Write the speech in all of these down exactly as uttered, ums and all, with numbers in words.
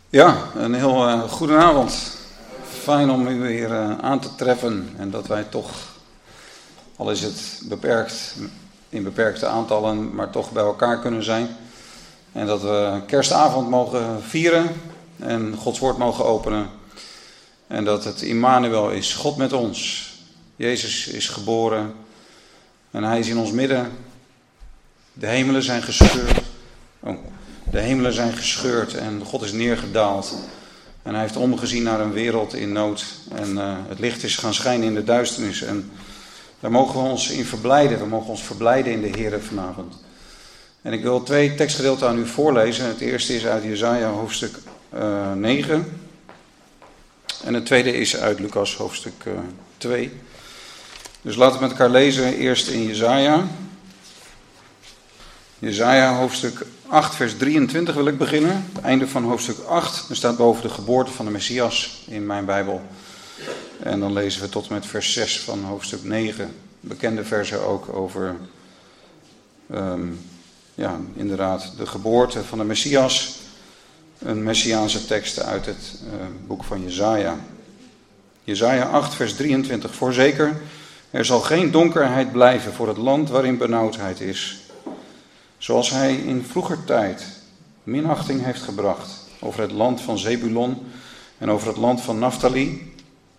Ja, een heel uh, goede avond. Fijn om u weer uh, aan te treffen en dat wij toch, al is het beperkt, in beperkte aantallen, maar toch bij elkaar kunnen zijn. En dat we kerstavond mogen vieren en Gods woord mogen openen. En dat het Immanuel is, God met ons. Jezus is geboren en hij is in ons midden. De hemelen zijn gescheurd. Oh. De hemelen zijn gescheurd en God is neergedaald. En hij heeft omgezien naar een wereld in nood. En uh, het licht is gaan schijnen in de duisternis. En daar mogen we ons in verblijden. We mogen ons verblijden in de Heere vanavond. En ik wil twee tekstgedeelten aan u voorlezen. Het eerste is uit Jesaja hoofdstuk uh, negen. En het tweede is uit Lucas hoofdstuk uh, twee. Dus laten we met elkaar lezen. Eerst in Jesaja. Jesaja hoofdstuk acht vers drieëntwintig wil ik beginnen. Het einde van hoofdstuk acht. Er staat boven de geboorte van de Messias in mijn Bijbel. En dan lezen we tot en met vers zes van hoofdstuk negen. Bekende versen ook over, um, ja, inderdaad, de geboorte van de Messias. Een Messiaanse tekst uit het uh, boek van Jesaja. Jesaja acht vers drieëntwintig. Voorzeker, er zal geen donkerheid blijven voor het land waarin benauwdheid is. Zoals hij in vroeger tijd minachting heeft gebracht over het land van Zebulon en over het land van Naphtali.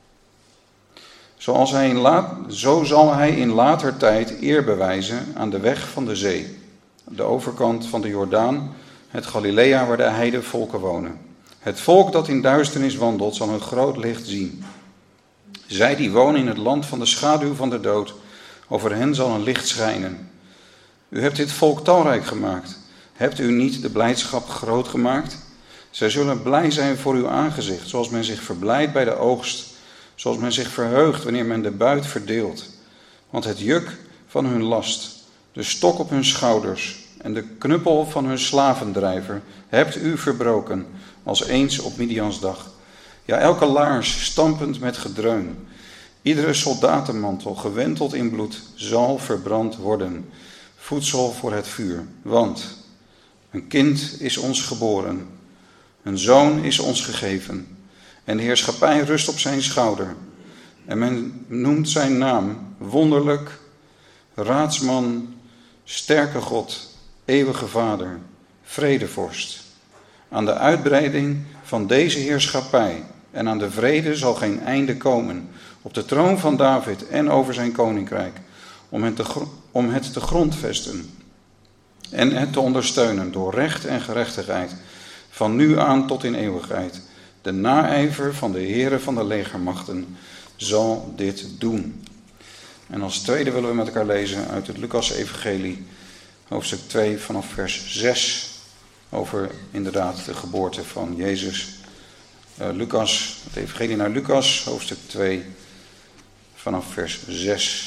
Zoals hij in laat, zo zal hij in later tijd eer bewijzen aan de weg van de zee, de overkant van de Jordaan, het Galilea waar de heidevolken wonen. Het volk dat in duisternis wandelt zal een groot licht zien. Zij die wonen in het land van de schaduw van de dood, over hen zal een licht schijnen. U hebt dit volk talrijk gemaakt. Hebt u niet de blijdschap groot gemaakt? Zij zullen blij zijn voor uw aangezicht, zoals men zich verblijdt bij de oogst, zoals men zich verheugt wanneer men de buit verdeelt. Want het juk van hun last, de stok op hun schouders en de knuppel van hun slavendrijver hebt u verbroken, als eens op Midians dag. Ja, elke laars stampend met gedreun, iedere soldatenmantel gewenteld in bloed zal verbrand worden. Voedsel voor het vuur, want een kind is ons geboren, een zoon is ons gegeven en de heerschappij rust op zijn schouder. En men noemt zijn naam wonderlijk, raadsman, sterke God, eeuwige Vader, vredevorst. Aan de uitbreiding van deze heerschappij en aan de vrede zal geen einde komen op de troon van David en over zijn koninkrijk, om het te om het te grondvesten en het te ondersteunen door recht en gerechtigheid, van nu aan tot in eeuwigheid. De naijver van de Heere van de legermachten zal dit doen. En als tweede willen we met elkaar lezen uit het Lucas-evangelie, hoofdstuk twee vanaf vers zes, over inderdaad de geboorte van Jezus. Uh, Lucas, het evangelie naar Lucas, hoofdstuk twee vanaf vers zes.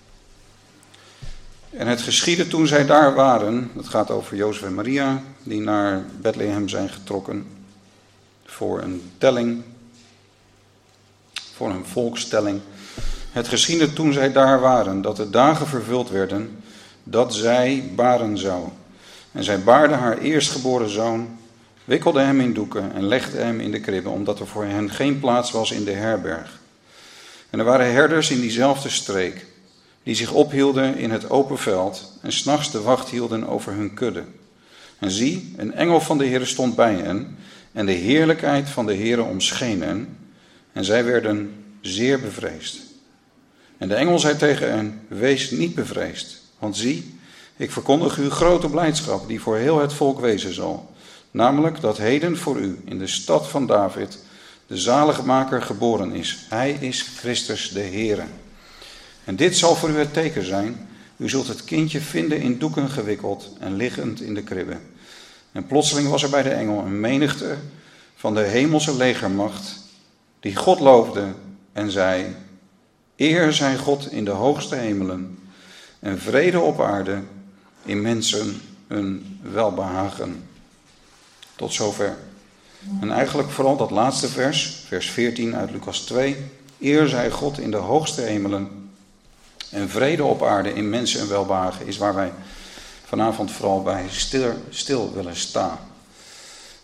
En het geschiedde toen zij daar waren, dat gaat over Jozef en Maria, die naar Bethlehem zijn getrokken voor een telling, voor een volkstelling. Het geschiedde toen zij daar waren, dat de dagen vervuld werden, dat zij baren zou. En zij baarde haar eerstgeboren zoon, wikkelde hem in doeken en legde hem in de kribbe, omdat er voor hen geen plaats was in de herberg. En er waren herders in diezelfde streek, die zich ophielden in het open veld en 's nachts de wacht hielden over hun kudde. En zie, een engel van de Heere stond bij hen, en de heerlijkheid van de Heere omscheen hen, en zij werden zeer bevreesd. En de engel zei tegen hen, wees niet bevreesd, want zie, ik verkondig u grote blijdschap die voor heel het volk wezen zal, namelijk dat heden voor u in de stad van David de zaligmaker geboren is. Hij is Christus de Heere. En dit zal voor u het teken zijn. U zult het kindje vinden in doeken gewikkeld en liggend in de kribbe. En plotseling was er bij de engel een menigte van de hemelse legermacht, die God loofde en zei, eer zij God in de hoogste hemelen en vrede op aarde in mensen een welbehagen. Tot zover. En eigenlijk vooral dat laatste vers, vers veertien uit Lucas twee. Eer zij God in de hoogste hemelen en vrede op aarde in mensen en welbehagen is waar wij vanavond vooral bij stil, stil willen staan.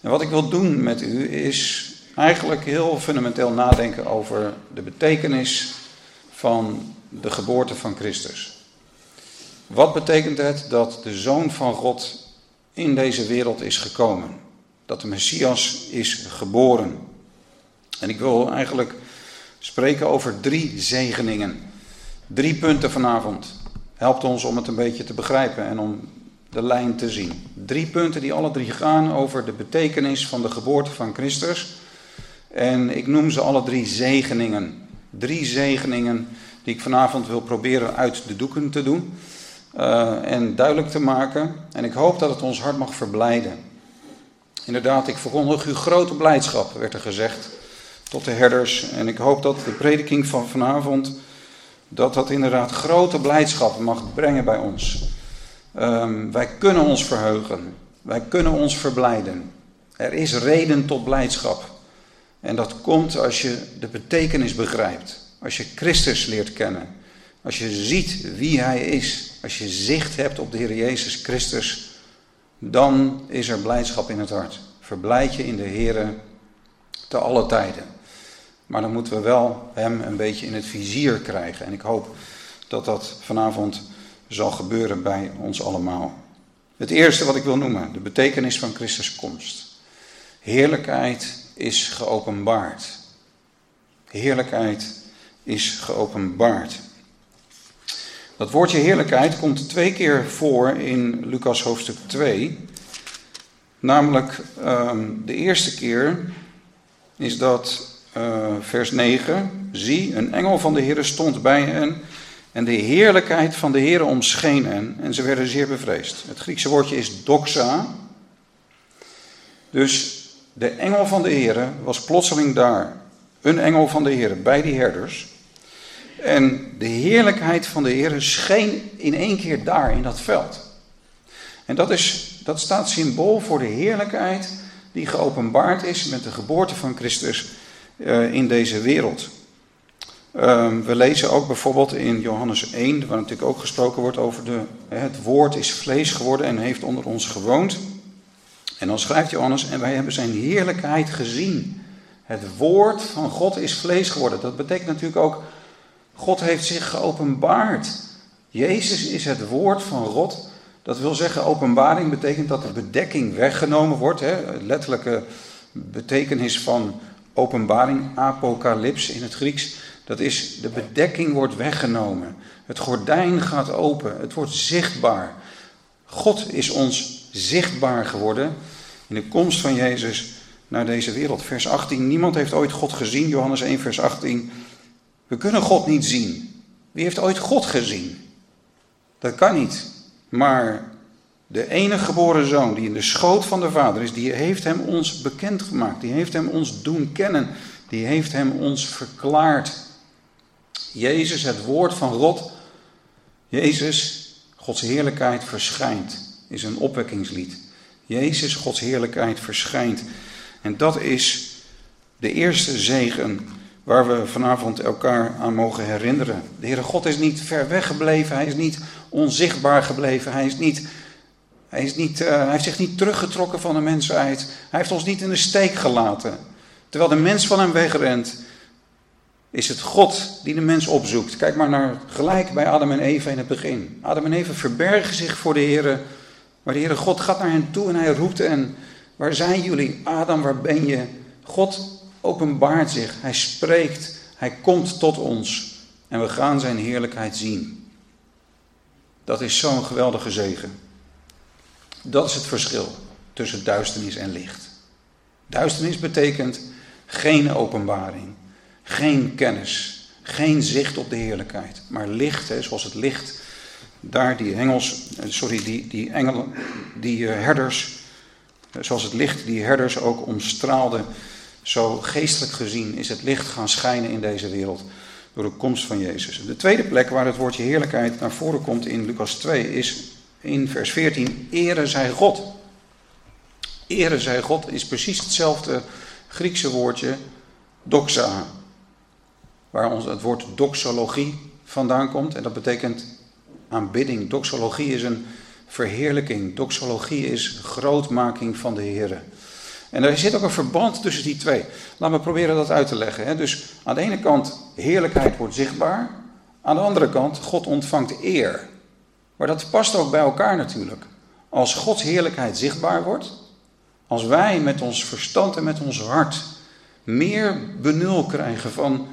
En wat ik wil doen met u is eigenlijk heel fundamenteel nadenken over de betekenis van de geboorte van Christus. Wat betekent het dat de Zoon van God in deze wereld is gekomen? Dat de Messias is geboren. En ik wil eigenlijk spreken over drie zegeningen. Drie punten vanavond. Helpt ons om het een beetje te begrijpen en om de lijn te zien. Drie punten die alle drie gaan over de betekenis van de geboorte van Christus. En ik noem ze alle drie zegeningen. Drie zegeningen die ik vanavond wil proberen uit de doeken te doen. Uh, en duidelijk te maken. En ik hoop dat het ons hart mag verblijden. Inderdaad, ik verkondig u grote blijdschap, werd er gezegd, tot de herders. En ik hoop dat de prediking van vanavond, dat dat inderdaad grote blijdschap mag brengen bij ons. Um, wij kunnen ons verheugen. Wij kunnen ons verblijden. Er is reden tot blijdschap. En dat komt als je de betekenis begrijpt. Als je Christus leert kennen. Als je ziet wie Hij is. Als je zicht hebt op de Heer Jezus Christus. Dan is er blijdschap in het hart. Verblijd je in de Heere te alle tijden. Maar dan moeten we wel Hem een beetje in het vizier krijgen. En ik hoop dat dat vanavond zal gebeuren bij ons allemaal. Het eerste wat ik wil noemen. De betekenis van Christus komst. Heerlijkheid is geopenbaard. Heerlijkheid is geopenbaard. Dat woordje heerlijkheid komt twee keer voor in Lucas hoofdstuk twee. Namelijk um, de eerste keer is dat uh, vers negen. Zie, een engel van de Heere stond bij hen en de heerlijkheid van de Heere omscheen hen en ze werden zeer bevreesd. Het Griekse woordje is doxa. Dus de engel van de Heere was plotseling daar. Een engel van de Heere bij die herders. En de heerlijkheid van de Heere scheen in één keer daar in dat veld. En dat, is, dat staat symbool voor de heerlijkheid die geopenbaard is met de geboorte van Christus uh, in deze wereld. Uh, we lezen ook bijvoorbeeld in Johannes één, waar natuurlijk ook gesproken wordt over de, het woord is vlees geworden en heeft onder ons gewoond. En dan schrijft Johannes, en wij hebben zijn heerlijkheid gezien. Het woord van God is vlees geworden. Dat betekent natuurlijk ook, God heeft zich geopenbaard. Jezus is het woord van God. Dat wil zeggen, openbaring betekent dat de bedekking weggenomen wordt. Hè? Letterlijke betekenis van openbaring, apocalyps in het Grieks. Dat is, de bedekking wordt weggenomen. Het gordijn gaat open. Het wordt zichtbaar. God is ons zichtbaar geworden in de komst van Jezus naar deze wereld. Vers achttien, niemand heeft ooit God gezien. Johannes één vers achttien. We kunnen God niet zien. Wie heeft ooit God gezien? Dat kan niet. Maar de enige geboren zoon die in de schoot van de Vader is, die heeft hem ons bekendgemaakt. Die heeft hem ons doen kennen. Die heeft hem ons verklaard. Jezus, het woord van God. Jezus, Gods heerlijkheid verschijnt. Is een opwekkingslied. Jezus, Gods heerlijkheid verschijnt. En dat is de eerste zegen waar we vanavond elkaar aan mogen herinneren. De Heere God is niet ver weg gebleven. Hij is niet onzichtbaar gebleven. Hij, is niet, hij, is niet, uh, hij heeft zich niet teruggetrokken van de mensheid. Hij heeft ons niet in de steek gelaten. Terwijl de mens van hem wegrent, is het God die de mens opzoekt. Kijk maar naar gelijk bij Adam en Eva in het begin. Adam en Eva verbergen zich voor de Heere. Maar de Heere God gaat naar hen toe en hij roept hen. Waar zijn jullie? Adam, waar ben je? God openbaart zich. Hij spreekt. Hij komt tot ons. En we gaan zijn heerlijkheid zien. Dat is zo'n geweldige zegen. Dat is het verschil tussen duisternis en licht. Duisternis betekent geen openbaring. Geen kennis. Geen zicht op de heerlijkheid. Maar licht, hè, zoals het licht. Daar die engels, sorry, die, die engelen, die herders, zoals het licht die herders ook omstraalde, zo geestelijk gezien is het licht gaan schijnen in deze wereld door de komst van Jezus. De tweede plek waar het woordje heerlijkheid naar voren komt in Lucas twee is in vers veertien, ere zij God. Ere zij God is precies hetzelfde Griekse woordje doxa, waar ons het woord doxologie vandaan komt en dat betekent aanbidding. Doxologie is een verheerlijking. Doxologie is grootmaking van de Heere. En er zit ook een verband tussen die twee. Laten we proberen dat uit te leggen. Hè? Dus aan de ene kant, heerlijkheid wordt zichtbaar. Aan de andere kant, God ontvangt eer. Maar dat past ook bij elkaar natuurlijk. Als Gods heerlijkheid zichtbaar wordt, als wij met ons verstand en met ons hart meer benul krijgen van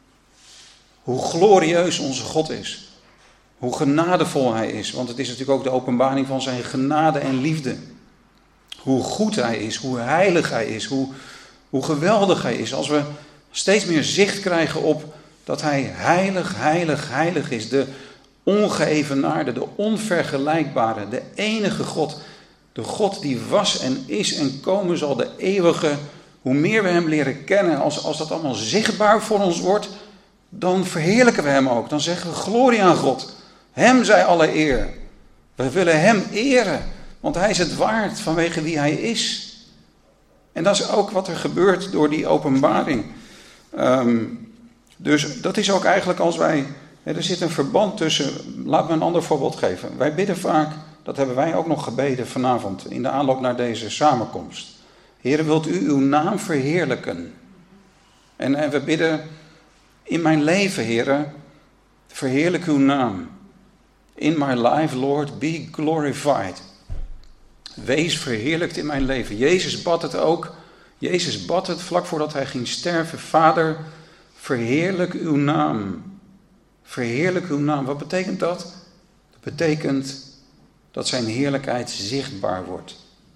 hoe glorieus onze God is. Hoe genadevol hij is. Want het is natuurlijk ook de openbaring van zijn genade en liefde. Hoe goed hij is, hoe heilig hij is, hoe, hoe geweldig hij is. Als we steeds meer zicht krijgen op dat hij heilig, heilig, heilig is. De ongeëvenaarde, de onvergelijkbare, de enige God. De God die was en is en komen zal, de eeuwige. Hoe meer we hem leren kennen, als, als dat allemaal zichtbaar voor ons wordt, dan verheerlijken we hem ook. Dan zeggen we glorie aan God. Hem zij alle eer. We willen hem eren, want hij is het waard vanwege wie hij is. En dat is ook wat er gebeurt door die openbaring. Um, dus dat is ook eigenlijk als wij... Er zit een verband tussen... Laat me een ander voorbeeld geven. Wij bidden vaak, dat hebben wij ook nog gebeden vanavond, in de aanloop naar deze samenkomst. Heere, wilt u uw naam verheerlijken? En, en we bidden, in mijn leven, Heere, verheerlijk uw naam. In my life, Lord, be glorified. Wees verheerlijkt in mijn leven. Jezus bad het ook. Jezus bad het vlak voordat hij ging sterven. Vader, verheerlijk uw naam. Verheerlijk uw naam. Wat betekent dat? Dat betekent dat zijn heerlijkheid zichtbaar wordt.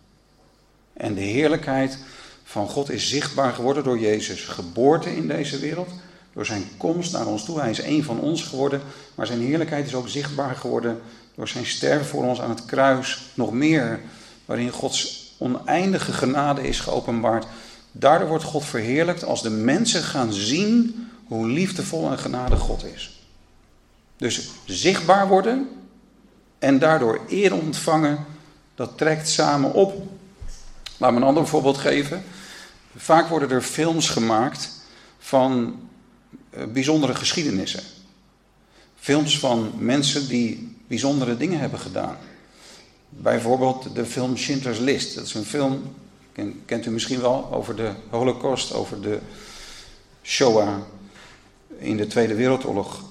En de heerlijkheid van God is zichtbaar geworden door Jezus' geboorte in deze wereld. Door zijn komst naar ons toe. Hij is één van ons geworden. Maar zijn heerlijkheid is ook zichtbaar geworden door zijn sterven voor ons aan het kruis. Nog meer, waarin Gods oneindige genade is geopenbaard. Daardoor wordt God verheerlijkt als de mensen gaan zien hoe liefdevol en genadig God is. Dus zichtbaar worden en daardoor eer ontvangen, dat trekt samen op. Laat me een ander voorbeeld geven. Vaak worden er films gemaakt van uh, bijzondere geschiedenissen. Films van mensen die bijzondere dingen hebben gedaan. Bijvoorbeeld de film Schindler's List. Dat is een film, kent u misschien wel, over de Holocaust, over de Shoah in de Tweede Wereldoorlog.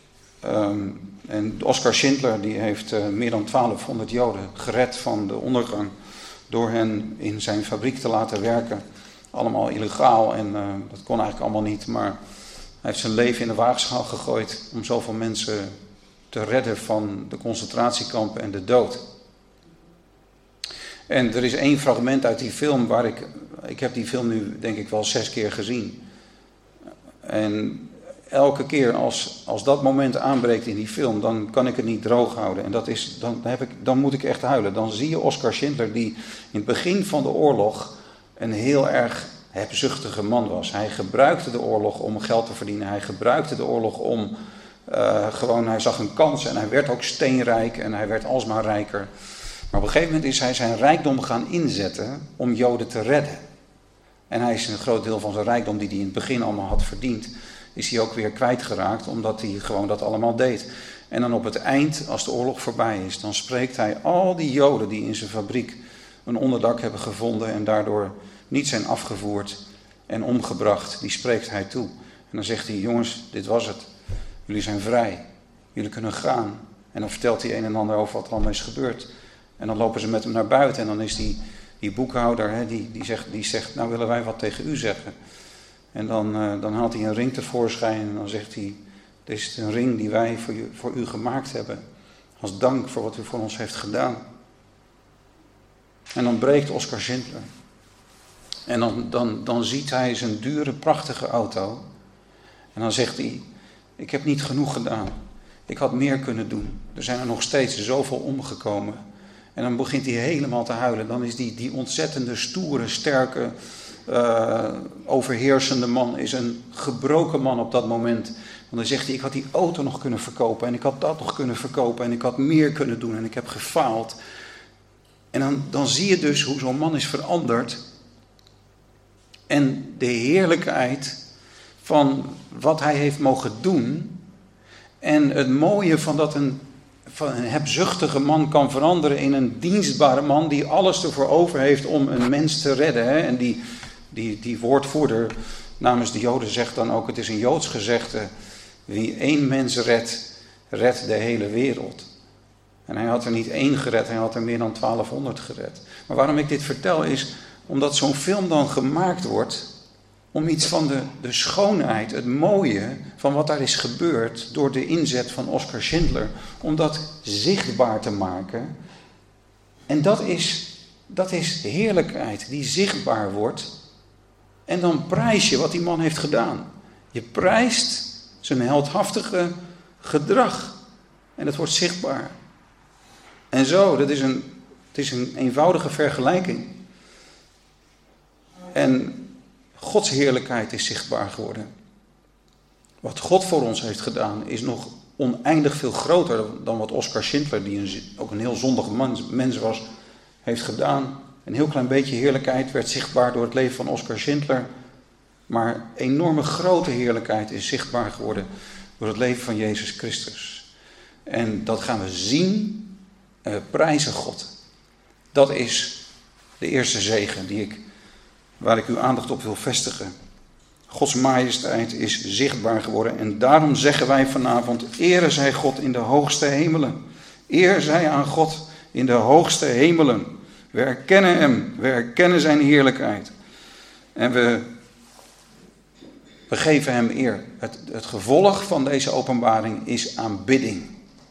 Um, en Oskar Schindler die heeft uh, meer dan twaalfhonderd Joden gered van de ondergang door hen in zijn fabriek te laten werken. Allemaal illegaal en uh, dat kon eigenlijk allemaal niet, maar hij heeft zijn leven in de waagschaal gegooid om zoveel mensen te redden van de concentratiekampen en de dood. En er is één fragment uit die film waar ik, ik heb die film nu denk ik wel zes keer gezien. En elke keer als, als dat moment aanbreekt in die film, dan kan ik het niet droog houden. En dat is, dan, heb ik, dan moet ik echt huilen. Dan zie je Oskar Schindler die in het begin van de oorlog een heel erg hebzuchtige man was. Hij gebruikte de oorlog om geld te verdienen. Hij gebruikte de oorlog om uh, gewoon, hij zag een kans en hij werd ook steenrijk en hij werd alsmaar rijker. Maar op een gegeven moment is hij zijn rijkdom gaan inzetten om Joden te redden. En hij is een groot deel van zijn rijkdom die hij in het begin allemaal had verdiend, is hij ook weer kwijtgeraakt, omdat hij gewoon dat allemaal deed. En dan op het eind, als de oorlog voorbij is, dan spreekt hij al die Joden die in zijn fabriek een onderdak hebben gevonden en daardoor niet zijn afgevoerd en omgebracht, die spreekt hij toe. En dan zegt hij, jongens, dit was het. Jullie zijn vrij. Jullie kunnen gaan. En dan vertelt hij een en ander over wat er allemaal is gebeurd. En dan lopen ze met hem naar buiten en dan is die, die boekhouder, hè, die, die, zegt, die zegt, nou willen wij wat tegen u zeggen. En dan, uh, dan haalt hij een ring tevoorschijn en dan zegt hij, dit is een ring die wij voor u, voor u gemaakt hebben. Als dank voor wat u voor ons heeft gedaan. En dan breekt Oskar Schindler. En dan, dan, dan ziet hij zijn dure, prachtige auto. En dan zegt hij, ik heb niet genoeg gedaan. Ik had meer kunnen doen. Er zijn er nog steeds zoveel omgekomen. En dan begint hij helemaal te huilen. Dan is die, die ontzettende, stoere, sterke, uh, overheersende man is een gebroken man op dat moment. Want dan zegt hij, ik had die auto nog kunnen verkopen. En ik had dat nog kunnen verkopen. En ik had meer kunnen doen. En ik heb gefaald. En dan, dan zie je dus hoe zo'n man is veranderd. En de heerlijkheid van wat hij heeft mogen doen. En het mooie van dat een, van een hebzuchtige man kan veranderen in een dienstbare man die alles ervoor over heeft om een mens te redden. Hè? En die, die, die woordvoerder namens de Joden zegt dan ook, het is een Joods gezegde, wie één mens redt, redt de hele wereld. En hij had er niet één gered, hij had er meer dan twaalfhonderd gered. Maar waarom ik dit vertel is, omdat zo'n film dan gemaakt wordt om iets van de, de schoonheid, het mooie van wat daar is gebeurd door de inzet van Oskar Schindler, om dat zichtbaar te maken. En dat is, dat is heerlijkheid die zichtbaar wordt. En dan prijs je wat die man heeft gedaan. Je prijst zijn heldhaftige gedrag. En dat wordt zichtbaar. En zo, dat is een, het is een eenvoudige vergelijking. En Gods heerlijkheid is zichtbaar geworden. Wat God voor ons heeft gedaan is nog oneindig veel groter dan wat Oskar Schindler, die een, ook een heel zondig mens, mens was, heeft gedaan. Een heel klein beetje heerlijkheid werd zichtbaar door het leven van Oskar Schindler. Maar enorme grote heerlijkheid is zichtbaar geworden door het leven van Jezus Christus. En dat gaan we zien, uh, prijzen God. Dat is de eerste zegen die ik, waar ik uw aandacht op wil vestigen. Gods majesteit is zichtbaar geworden. En daarom zeggen wij vanavond, ere zij God in de hoogste hemelen. Eer zij aan God in de hoogste hemelen. We erkennen hem, we erkennen zijn heerlijkheid. En we, we geven hem eer. Het, het gevolg van deze openbaring is aanbidding.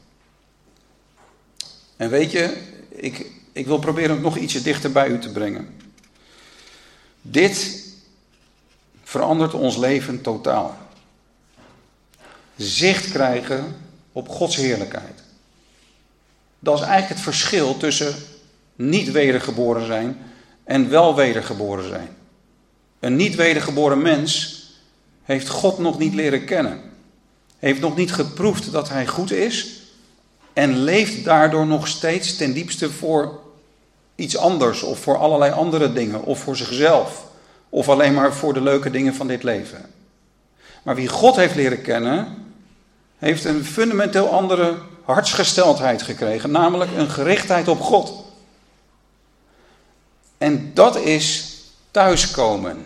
En weet je, ik, ik wil proberen het nog ietsje dichter bij u te brengen. Dit verandert ons leven totaal. Zicht krijgen op Gods heerlijkheid. Dat is eigenlijk het verschil tussen niet wedergeboren zijn en wel wedergeboren zijn. Een niet wedergeboren mens heeft God nog niet leren kennen. Heeft nog niet geproefd dat hij goed is. En leeft daardoor nog steeds ten diepste voor iets anders. Of voor allerlei andere dingen. Of voor zichzelf. Of alleen maar voor de leuke dingen van dit leven. Maar wie God heeft leren kennen, heeft een fundamenteel andere hartsgesteldheid gekregen. Namelijk een gerichtheid op God. En dat is thuiskomen.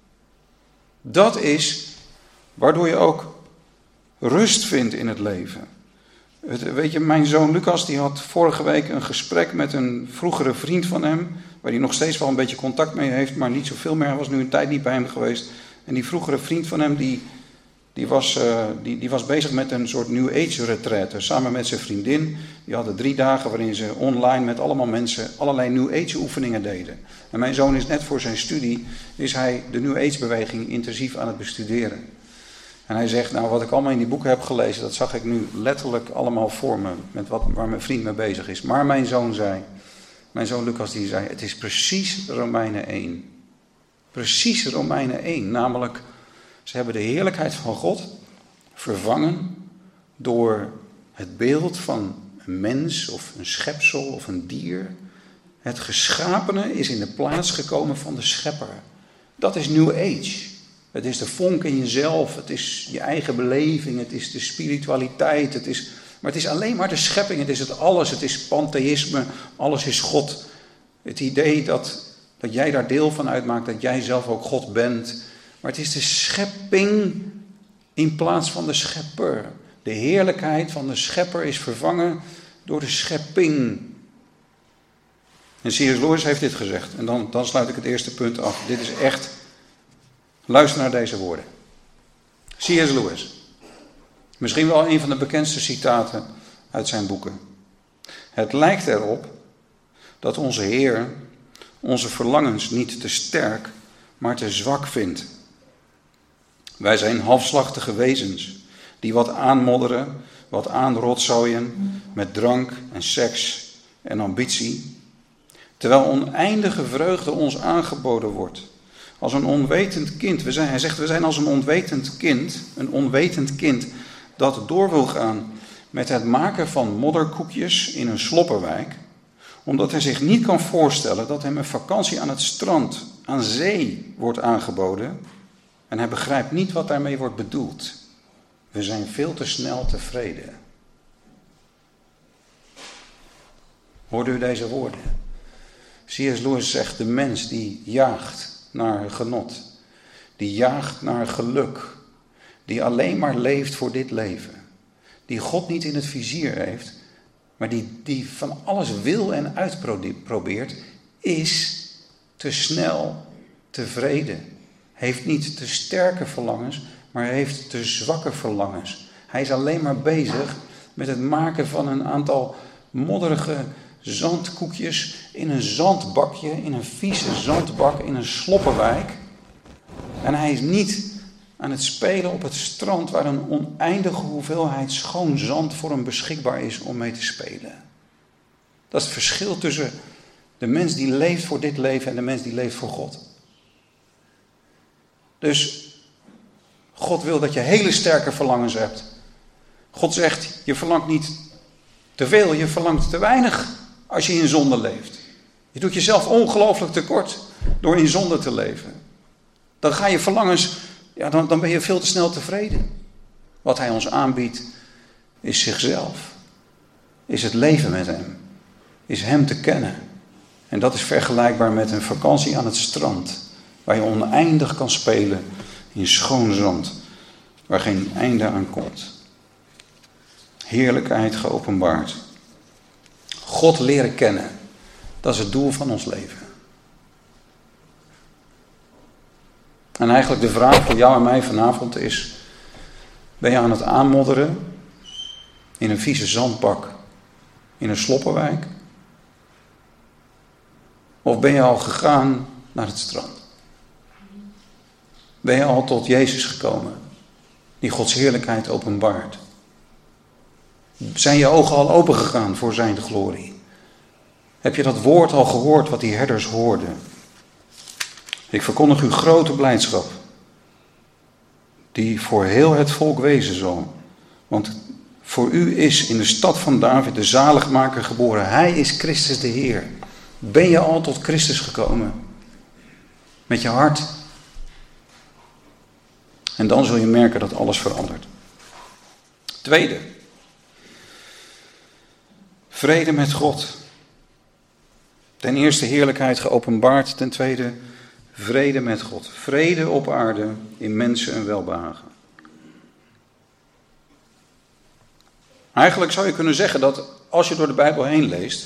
Dat is waardoor je ook rust vindt in het leven. Het, weet je, mijn zoon Lucas die had vorige week een gesprek met een vroegere vriend van hem, waar hij nog steeds wel een beetje contact mee heeft, maar niet zoveel meer. Hij was nu een tijd niet bij hem geweest. En die vroegere vriend van hem, die, die, was, uh, die, die was bezig met een soort New Age retraite. Samen met zijn vriendin. Die hadden drie dagen waarin ze online met allemaal mensen allerlei New Age oefeningen deden. En mijn zoon is net voor zijn studie, is hij de New Age beweging intensief aan het bestuderen. En hij zegt, nou wat ik allemaal in die boeken heb gelezen, dat zag ik nu letterlijk allemaal voor me. Met wat, waar mijn vriend mee bezig is. Maar mijn zoon zei, mijn zoon Lucas die zei, het is precies Romeinen één. Precies Romeinen één. Namelijk, ze hebben de heerlijkheid van God vervangen door het beeld van een mens of een schepsel of een dier. Het geschapene is in de plaats gekomen van de schepper. Dat is New Age. Het is de vonk in jezelf, het is je eigen beleving, het is de spiritualiteit. Het is, maar het is alleen maar de schepping, het is het alles, het is pantheïsme, alles is God. Het idee dat, dat jij daar deel van uitmaakt, dat jij zelf ook God bent. Maar het is de schepping in plaats van de schepper. De heerlijkheid van de schepper is vervangen door de schepping. En C S Lewis heeft dit gezegd. En dan, dan sluit ik het eerste punt af. Dit is echt... Luister naar deze woorden. C S Lewis. Misschien wel een van de bekendste citaten uit zijn boeken. Het lijkt erop dat onze Heer onze verlangens niet te sterk, maar te zwak vindt. Wij zijn halfslachtige wezens die wat aanmodderen, wat aanrotzooien met drank en seks en ambitie. Terwijl oneindige vreugde ons aangeboden wordt. Als een onwetend kind. We zijn, hij zegt, we zijn als een onwetend kind. Een onwetend kind dat door wil gaan met het maken van modderkoekjes in een sloppenwijk. Omdat hij zich niet kan voorstellen dat hem een vakantie aan het strand, aan zee, wordt aangeboden. En hij begrijpt niet wat daarmee wordt bedoeld. We zijn veel te snel tevreden. Hoorde u deze woorden? C S Lewis zegt, de mens die jaagt naar genot, die jaagt naar geluk, die alleen maar leeft voor dit leven, die God niet in het vizier heeft, maar die, die van alles wil en uitprobeert, is te snel tevreden. Heeft niet te sterke verlangens, maar heeft te zwakke verlangens. Hij is alleen maar bezig met het maken van een aantal modderige zandkoekjes in een zandbakje, in een vieze zandbak, in een sloppenwijk. En hij is niet aan het spelen op het strand waar een oneindige hoeveelheid schoon zand voor hem beschikbaar is om mee te spelen. Dat is het verschil tussen de mens die leeft voor dit leven en de mens die leeft voor God. Dus God wil dat je hele sterke verlangens hebt. God zegt, je verlangt niet te veel, je verlangt te weinig als je in zonde leeft. Je doet jezelf ongelooflijk tekort door in zonde te leven. Dan ga je verlangens, ja, dan, dan ben je veel te snel tevreden. Wat hij ons aanbiedt is zichzelf. Is het leven met hem. Is hem te kennen. En dat is vergelijkbaar met een vakantie aan het strand. Waar je oneindig kan spelen in schoon zand. Waar geen einde aan komt. Heerlijkheid geopenbaard. God leren kennen. Dat is het doel van ons leven. En eigenlijk de vraag voor jou en mij vanavond is: ben je aan het aanmodderen in een vieze zandbak in een sloppenwijk? Of ben je al gegaan naar het strand? Ben je al tot Jezus gekomen, die Gods heerlijkheid openbaart? Zijn je ogen al opengegaan voor zijn glorie? Heb je dat woord al gehoord wat die herders hoorden? Ik verkondig u grote blijdschap, die voor heel het volk wezen zal. Want voor u is in de stad van David de zaligmaker geboren. Hij is Christus de Heer. Ben je al tot Christus gekomen? Met je hart. En dan zul je merken dat alles verandert. Tweede. Vrede met God. Ten eerste heerlijkheid geopenbaard. Ten tweede vrede met God. Vrede op aarde in mensen en welbehagen. Eigenlijk zou je kunnen zeggen dat als je door de Bijbel heen leest,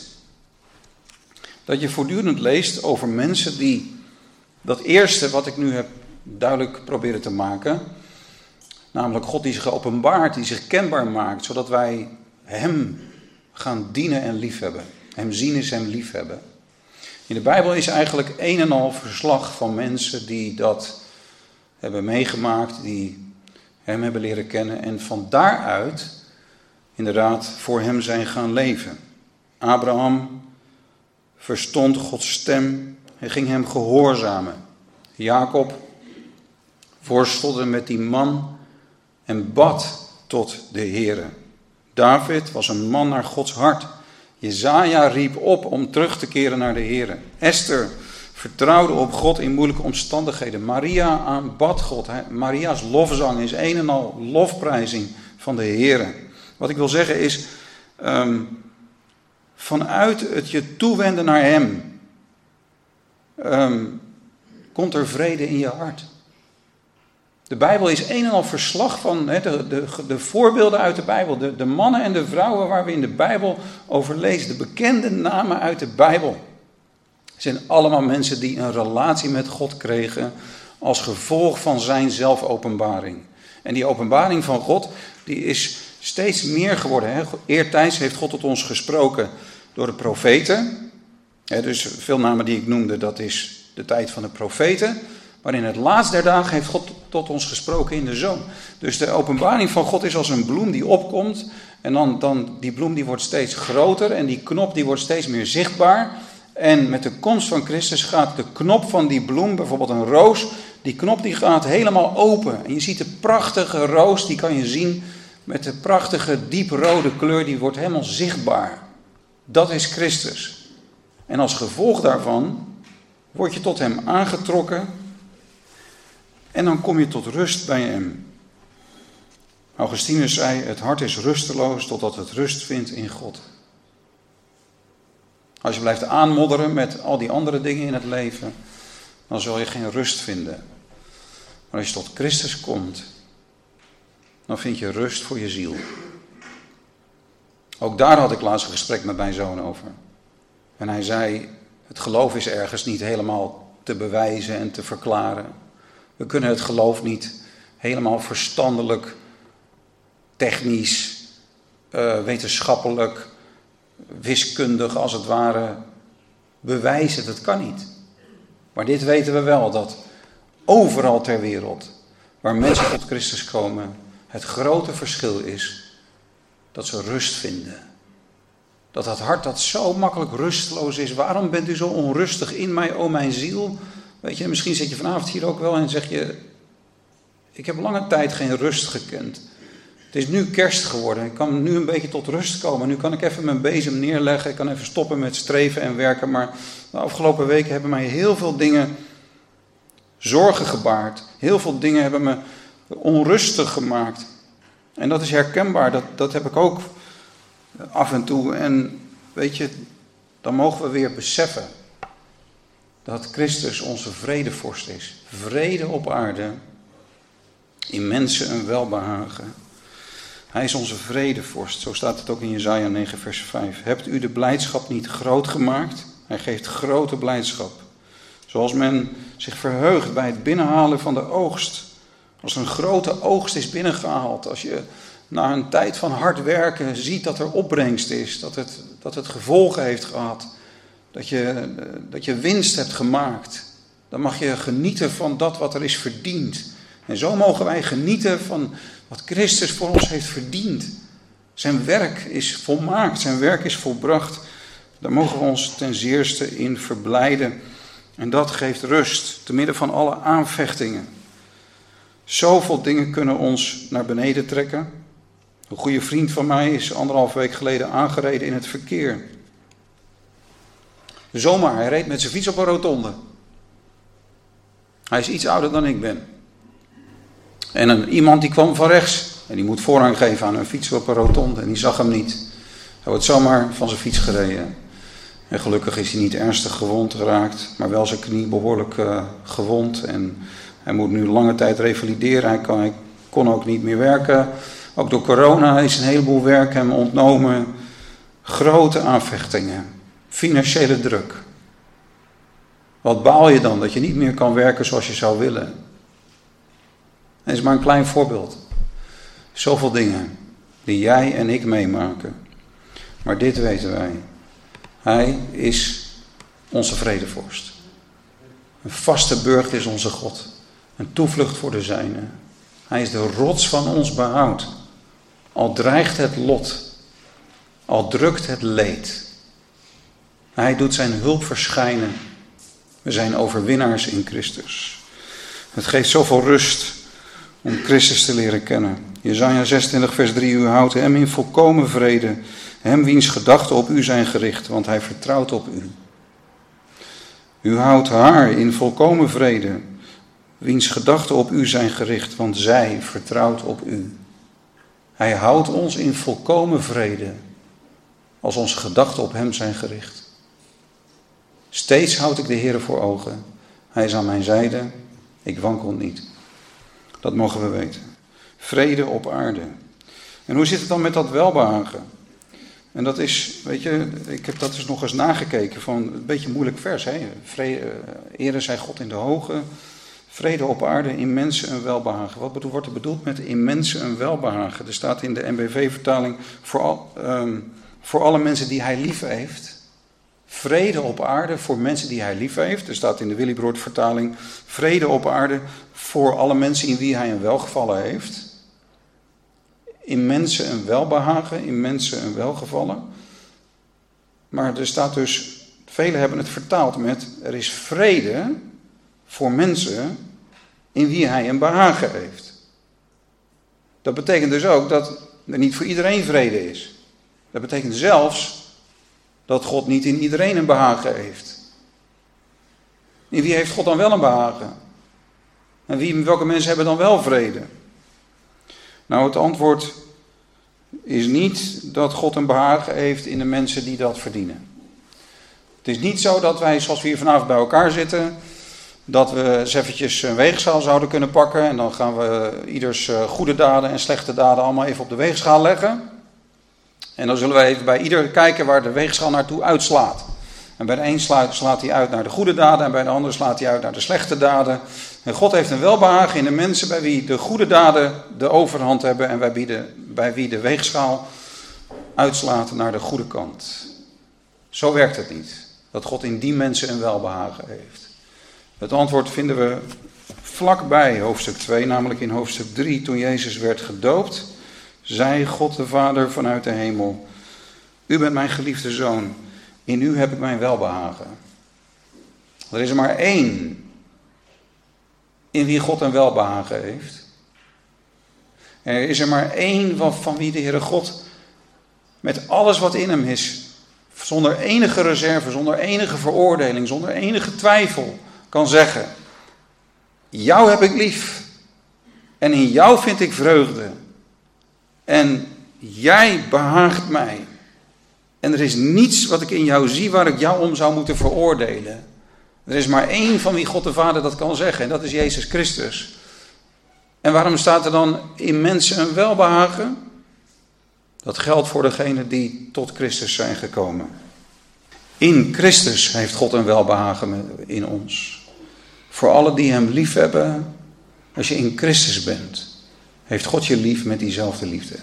dat je voortdurend leest over mensen die dat eerste wat ik nu heb duidelijk proberen te maken, namelijk God die zich openbaart, die zich kenbaar maakt, zodat wij hem gaan dienen en liefhebben. Hem zien is hem liefhebben. In de Bijbel is eigenlijk een en al verslag van mensen die dat hebben meegemaakt, die hem hebben leren kennen en van daaruit inderdaad voor hem zijn gaan leven. Abraham verstond Gods stem en ging hem gehoorzamen. Jacob worstelde met die man en bad tot de Heere. David was een man naar Gods hart. Jesaja riep op om terug te keren naar de Heere. Esther vertrouwde op God in moeilijke omstandigheden. Maria aanbad God. Maria's lofzang is een en al lofprijzing van de Heere. Wat ik wil zeggen is, um, vanuit het je toewenden naar hem, um, komt er vrede in je hart. De Bijbel is een en al verslag van he, de, de, de voorbeelden uit de Bijbel. De, de mannen en de vrouwen waar we in de Bijbel over lezen. De bekende namen uit de Bijbel. Het zijn allemaal mensen die een relatie met God kregen als gevolg van zijn zelfopenbaring. En die openbaring van God, die is steeds meer geworden. Hè. Eertijds heeft God tot ons gesproken door de profeten. Hè, dus veel namen die ik noemde, dat is de tijd van de profeten. Maar in het laatst der dagen heeft God tot ons gesproken in de Zoon. Dus de openbaring van God is als een bloem die opkomt. En dan, dan die bloem die wordt steeds groter en die knop die wordt steeds meer zichtbaar. En met de komst van Christus gaat de knop van die bloem, bijvoorbeeld een roos, die knop die gaat helemaal open. En je ziet de prachtige roos, die kan je zien met de prachtige dieprode kleur, die wordt helemaal zichtbaar. Dat is Christus. En als gevolg daarvan word je tot hem aangetrokken en dan kom je tot rust bij hem. Augustinus zei, het hart is rusteloos totdat het rust vindt in God. Als je blijft aanmodderen met al die andere dingen in het leven, dan zul je geen rust vinden. Maar als je tot Christus komt, dan vind je rust voor je ziel. Ook daar had ik laatst een gesprek met mijn zoon over. En hij zei, het geloof is ergens niet helemaal te bewijzen en te verklaren. We kunnen het geloof niet helemaal verstandelijk, technisch, uh, wetenschappelijk, wiskundig als het ware bewijzen. Dat kan niet. Maar dit weten we wel, dat overal ter wereld waar mensen tot Christus komen, het grote verschil is dat ze rust vinden. Dat dat hart dat zo makkelijk rusteloos is. Waarom bent u zo onrustig in mij, o mijn ziel? Weet je, misschien zit je vanavond hier ook wel en zeg je, ik heb lange tijd geen rust gekend. Het is nu kerst geworden. Ik kan nu een beetje tot rust komen. Nu kan ik even mijn bezem neerleggen. Ik kan even stoppen met streven en werken. Maar de afgelopen weken hebben mij heel veel dingen zorgen gebaard. Heel veel dingen hebben me onrustig gemaakt. En dat is herkenbaar. Dat, dat heb ik ook af en toe. En weet je, dan mogen we weer beseffen dat Christus onze vredevorst is. Vrede op aarde, in mensen een welbehagen. Hij is onze vredevorst, zo staat het ook in Jesaja negen vers vijf. Hebt u de blijdschap niet groot gemaakt? Hij geeft grote blijdschap. Zoals men zich verheugt bij het binnenhalen van de oogst. Als een grote oogst is binnengehaald. Als je na een tijd van hard werken ziet dat er opbrengst is. Dat het, dat het gevolgen heeft gehad. Dat je, dat je winst hebt gemaakt. Dan mag je genieten van dat wat er is verdiend. En zo mogen wij genieten van wat Christus voor ons heeft verdiend. Zijn werk is volmaakt, zijn werk is volbracht. Daar mogen we ons ten zeerste in verblijden. En dat geeft rust, te midden van alle aanvechtingen. Zoveel dingen kunnen ons naar beneden trekken. Een goede vriend van mij is anderhalf week geleden aangereden in het verkeer. Zomaar, hij reed met zijn fiets op een rotonde. Hij is iets ouder dan ik ben. En een, iemand die kwam van rechts. En die moet voorrang geven aan een fiets op een rotonde. En die zag hem niet. Hij wordt zomaar van zijn fiets gereden. En gelukkig is hij niet ernstig gewond geraakt. Maar wel zijn knie behoorlijk uh, gewond. En hij moet nu lange tijd revalideren. Hij, kan, hij kon ook niet meer werken. Ook door corona is een heleboel werk hem ontnomen. Grote aanvechtingen. Financiële druk. Wat baal je dan dat je niet meer kan werken zoals je zou willen? Dat is maar een klein voorbeeld. Zoveel dingen die jij en ik meemaken. Maar dit weten wij. Hij is onze vredevorst. Een vaste burcht is onze God. Een toevlucht voor de zijnen. Hij is de rots van ons behoud. Al dreigt het lot. Al drukt het leed. Hij doet zijn hulp verschijnen. We zijn overwinnaars in Christus. Het geeft zoveel rust om Christus te leren kennen. Jesaja zesentwintig vers drie. U houdt hem in volkomen vrede. Hem wiens gedachten op u zijn gericht, want hij vertrouwt op u. U houdt haar in volkomen vrede. Wiens gedachten op u zijn gericht, want zij vertrouwt op u. Hij houdt ons in volkomen vrede. Als onze gedachten op hem zijn gericht. Steeds houd ik de Heere voor ogen. Hij is aan mijn zijde. Ik wankel niet. Dat mogen we weten. Vrede op aarde. En hoe zit het dan met dat welbehagen? En dat is, weet je, ik heb dat dus nog eens nagekeken van een beetje een moeilijk vers. Hè? Vrede, ere zij God in de hoge. Vrede op aarde, in mensen een welbehagen. Wat bedoel, wordt er bedoeld met in mensen een welbehagen? Er staat in de N B V-vertaling voor, al, um, voor alle mensen die hij lief heeft. Vrede op aarde voor mensen die hij lief heeft. Er staat in de Willibrord-vertaling vrede op aarde voor alle mensen in wie hij een welgevallen heeft. In mensen een welbehagen, in mensen een welgevallen. Maar er staat dus, velen hebben het vertaald met, er is vrede voor mensen in wie hij een behagen heeft. Dat betekent dus ook dat er niet voor iedereen vrede is. Dat betekent zelfs dat God niet in iedereen een behagen heeft. In wie heeft God dan wel een behagen? En wie, welke mensen hebben dan wel vrede? Nou, het antwoord is niet dat God een behagen heeft in de mensen die dat verdienen. Het is niet zo dat wij, zoals we hier vanavond bij elkaar zitten, dat we eens eventjes een weegschaal zouden kunnen pakken en dan gaan we ieders goede daden en slechte daden allemaal even op de weegschaal leggen. En dan zullen we even bij ieder kijken waar de weegschaal naartoe uitslaat. En bij de een slaat, slaat hij uit naar de goede daden en bij de ander slaat hij uit naar de slechte daden. En God heeft een welbehagen in de mensen bij wie de goede daden de overhand hebben en bij wie de, bij wie de weegschaal uitslaat naar de goede kant. Zo werkt het niet, dat God in die mensen een welbehagen heeft. Het antwoord vinden we vlakbij hoofdstuk twee, namelijk in hoofdstuk drie, toen Jezus werd gedoopt, zei God de Vader vanuit de hemel: U bent mijn geliefde Zoon, in u heb ik mijn welbehagen. Er is er maar één in wie God een welbehagen heeft. Er is er maar één van, van wie de Heere God met alles wat in hem is, zonder enige reserve, zonder enige veroordeling, zonder enige twijfel kan zeggen: jou heb ik lief en in jou vind ik vreugde en jij behaagt mij. En er is niets wat ik in jou zie waar ik jou om zou moeten veroordelen. Er is maar één van wie God de Vader dat kan zeggen en dat is Jezus Christus. En waarom staat er dan in mensen een welbehagen? Dat geldt voor degenen die tot Christus zijn gekomen. In Christus heeft God een welbehagen in ons. Voor allen die hem lief hebben, als je in Christus bent, heeft God je lief met diezelfde liefde.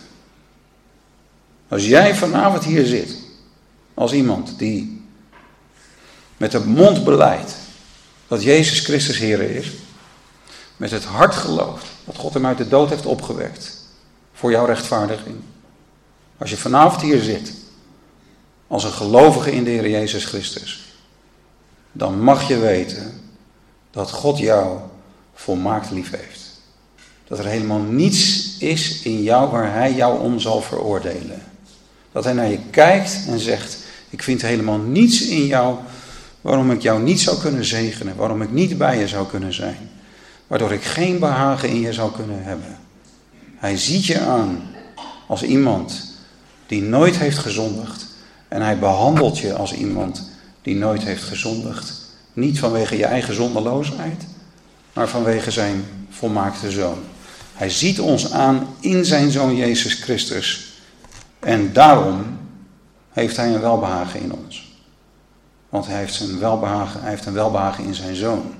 Als jij vanavond hier zit, als iemand die met de mond belijdt dat Jezus Christus Heer is, met het hart gelooft dat God hem uit de dood heeft opgewekt voor jouw rechtvaardiging. Als je vanavond hier zit als een gelovige in de Heer Jezus Christus, dan mag je weten dat God jou volmaakt lief heeft. Dat er helemaal niets is in jou waar hij jou om zal veroordelen. Dat hij naar je kijkt en zegt: ik vind helemaal niets in jou waarom ik jou niet zou kunnen zegenen, waarom ik niet bij je zou kunnen zijn, waardoor ik geen behagen in je zou kunnen hebben. Hij ziet je aan als iemand die nooit heeft gezondigd en hij behandelt je als iemand die nooit heeft gezondigd. Niet vanwege je eigen zondeloosheid, maar vanwege zijn volmaakte Zoon. Hij ziet ons aan in zijn Zoon Jezus Christus. En daarom heeft hij een welbehagen in ons. Want hij heeft, zijn welbehagen, hij heeft een welbehagen in zijn Zoon.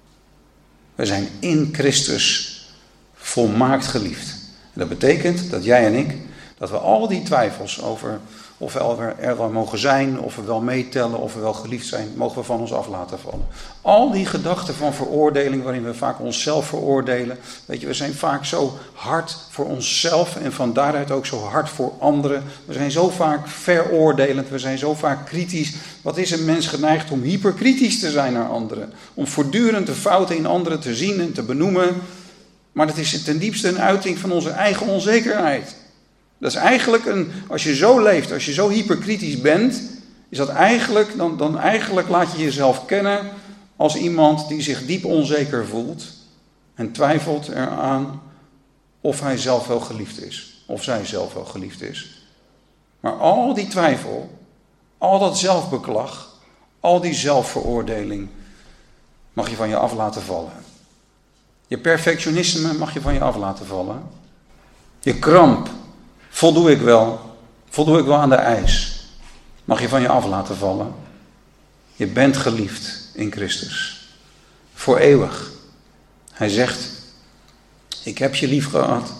We zijn in Christus volmaakt geliefd. En dat betekent dat jij en ik, dat we al die twijfels over of we er wel mogen zijn, of we wel meetellen, of we wel geliefd zijn, mogen we van ons af laten vallen. Al die gedachten van veroordeling, waarin we vaak onszelf veroordelen. Weet je, we zijn vaak zo hard voor onszelf en van daaruit ook zo hard voor anderen. We zijn zo vaak veroordelend, we zijn zo vaak kritisch. Wat is een mens geneigd om hyperkritisch te zijn naar anderen? Om voortdurend de fouten in anderen te zien en te benoemen. Maar dat is ten diepste een uiting van onze eigen onzekerheid. Dat is eigenlijk een, als je zo leeft, als je zo hyperkritisch bent, is dat eigenlijk, dan, dan eigenlijk laat je jezelf kennen als iemand die zich diep onzeker voelt en twijfelt eraan of hij zelf wel geliefd is, of zij zelf wel geliefd is. Maar al die twijfel, al dat zelfbeklag, al die zelfveroordeling mag je van je af laten vallen. Je perfectionisme mag je van je af laten vallen. Je kramp. Voldoe ik wel? Voldoe ik wel aan de eis? Mag je van je af laten vallen? Je bent geliefd in Christus. Voor eeuwig. Hij zegt: ik heb je lief gehad.